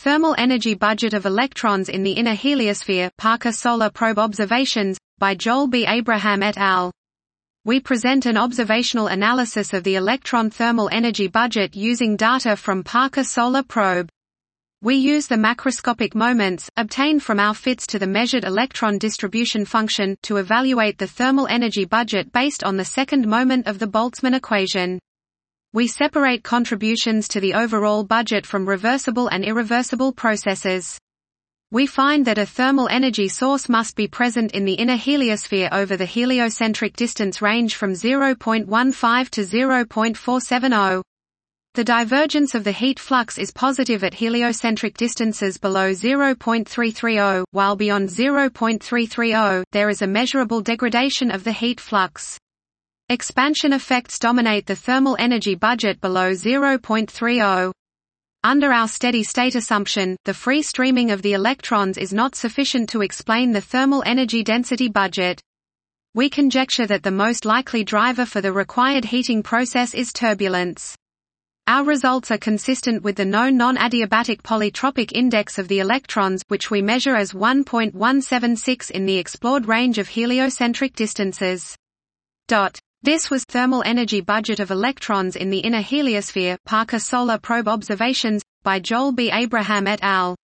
Thermal energy budget of electrons in the inner heliosphere, Parker Solar Probe observations, by Joel B. Abraham et al. We present an observational analysis of the electron thermal energy budget using data from Parker Solar Probe. We use the macroscopic moments, obtained from our fits to the measured electron distribution function, to evaluate the thermal energy budget based on the second moment of the Boltzmann equation. We separate contributions to the overall budget from reversible and irreversible processes. We find that a thermal energy source must be present in the inner heliosphere over the heliocentric distance range from 0.15 to 0.470. The divergence of the heat flux is positive at heliocentric distances below 0.330, while beyond 0.330, there is a measurable degradation of the heat flux. Expansion effects dominate the thermal energy budget below 0.30. Under our steady-state assumption, the free streaming of the electrons is not sufficient to explain the thermal energy density budget. We conjecture that the most likely driver for the required heating process is turbulence. Our results are consistent with the known non-adiabatic polytropic index of the electrons, which we measure as 1.176 in the explored range of heliocentric distances. This was Thermal Energy Budget of Electrons in the Inner Heliosphere, Parker Solar Probe Observations, by Joel B. Abraham et al.